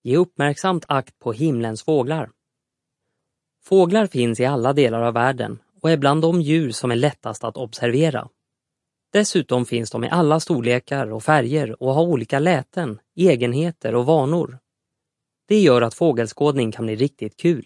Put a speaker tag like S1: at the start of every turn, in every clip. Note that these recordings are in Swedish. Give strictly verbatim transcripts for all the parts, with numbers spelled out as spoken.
S1: Ge uppmärksamt akt på himlens fåglar. Fåglar finns i alla delar av världen och är bland de djur som är lättast att observera. Dessutom finns de i alla storlekar och färger och har olika läten, egenheter och vanor. Det gör att fågelskådning kan bli riktigt kul.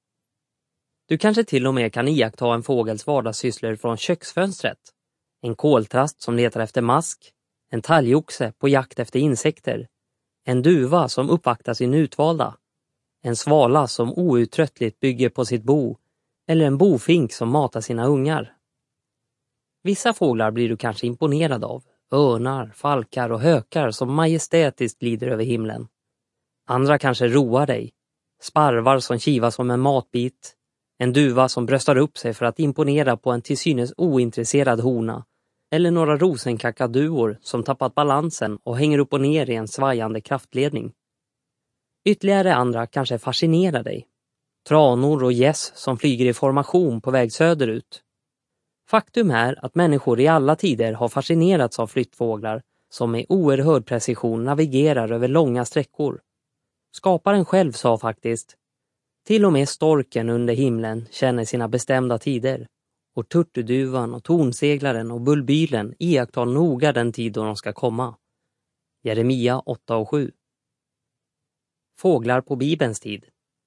S1: Du kanske till och med kan iaktta en fågels vardagssysslor från köksfönstret. En koltrast som letar efter mask, en talgoxe på jakt efter insekter, en duva som uppvaktar sin utvalda, en svala som outtröttligt bygger på sitt bo eller en bofink som matar sina ungar. Vissa fåglar blir du kanske imponerad av, örnar, falkar och hökar som majestätiskt glider över himlen. Andra kanske roar dig, sparvar som kivas som en matbit, en duva som bröstar upp sig för att imponera på en till synes ointresserad hona, eller några rosenkakaduor som tappat balansen och hänger upp och ner i en svajande kraftledning. Ytterligare andra kanske fascinerar dig. Tranor och gäss som flyger i formation på väg söderut. Faktum är att människor i alla tider har fascinerats av flyttfåglar som med oerhörd precision navigerar över långa sträckor. Skaparen själv sa faktiskt: till och med storken under himlen känner sina bestämda tider. Och turturduvan och tornseglaren och bulbylen iakttar noga den tid då de ska komma. Jeremia åtta och sju. Fåglar på Bibelns tid.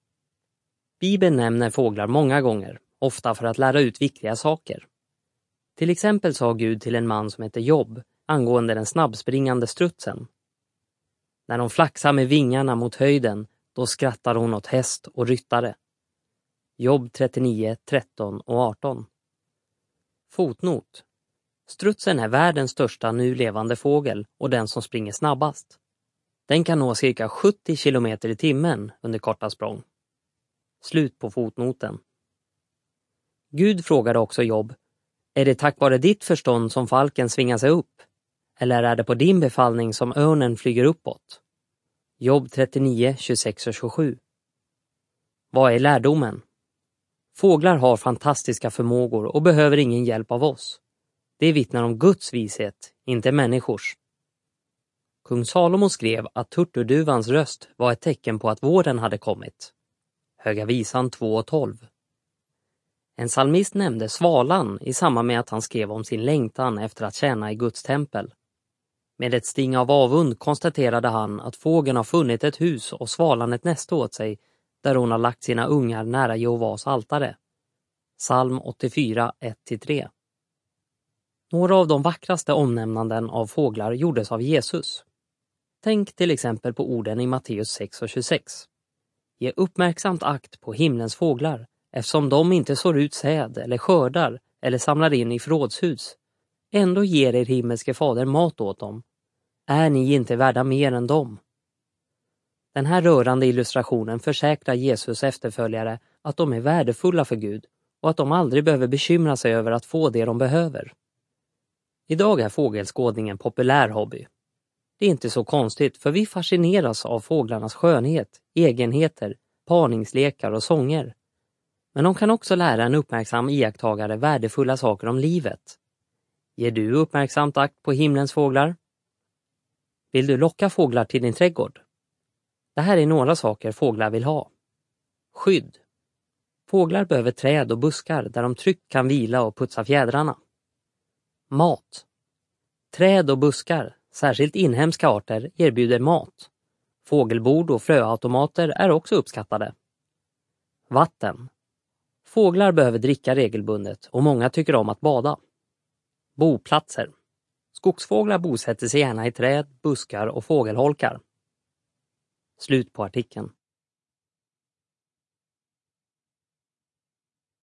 S1: Bibeln nämner fåglar många gånger, ofta för att lära ut viktiga saker. Till exempel sa Gud till en man som heter Job angående den snabbspringande strutsen. När de flaxar med vingarna mot höjden, då skrattar hon åt häst och ryttare. Job trettionio, tretton och arton. Fotnot. Strutsen är världens största nu levande fågel och den som springer snabbast. Den kan nå cirka sjuttio kilometer i timmen under korta språng. Slut på fotnoten. Gud frågade också Job: är det tack vare ditt förstånd som falken svingar sig upp? Eller är det på din befallning som örnen flyger uppåt? Job trettionio, tjugosex och tjugosju. Vad är lärdomen? Fåglar har fantastiska förmågor och behöver ingen hjälp av oss. Det vittnar om Guds vishet, inte människors. Kung Salomo skrev att turturduvans röst var ett tecken på att våren hade kommit. Höga visan två och tolv. En psalmist nämnde svalan i samband med att han skrev om sin längtan efter att tjäna i Guds tempel. Med ett sting av avund konstaterade han att fågeln har funnit ett hus och svalan ett näste åt sig där hon har lagt sina ungar nära Jehovas altare. Psalm åttiofyra, ett till tre. Några av de vackraste omnämnanden av fåglar gjordes av Jesus. Tänk till exempel på orden i Matteus sex och tjugosex. Ge uppmärksamt akt på himlens fåglar, eftersom de inte sår ut säd eller skördar eller samlar in i förrådshus. Ändå ger er himmelske fader mat åt dem. Är ni inte värda mer än dem? Den här rörande illustrationen försäkrar Jesus efterföljare att de är värdefulla för Gud och att de aldrig behöver bekymra sig över att få det de behöver. Idag är fågelskådning en populär hobby. Det är inte så konstigt, för vi fascineras av fåglarnas skönhet, egenheter, parningslekar och sånger. Men de kan också lära en uppmärksam iakttagare värdefulla saker om livet. Ger du uppmärksamt akt på himlens fåglar? Vill du locka fåglar till din trädgård? Det här är några saker fåglar vill ha. Skydd. Fåglar behöver träd och buskar där de tryggt kan vila och putsa fjädrarna. Mat. Träd och buskar, särskilt inhemska arter, erbjuder mat. Fågelbord och fröautomater är också uppskattade. Vatten. Fåglar behöver dricka regelbundet och många tycker om att bada. Boplatser. Skogsfåglar bosätter sig gärna i träd, buskar och fågelholkar. Slut på artikeln.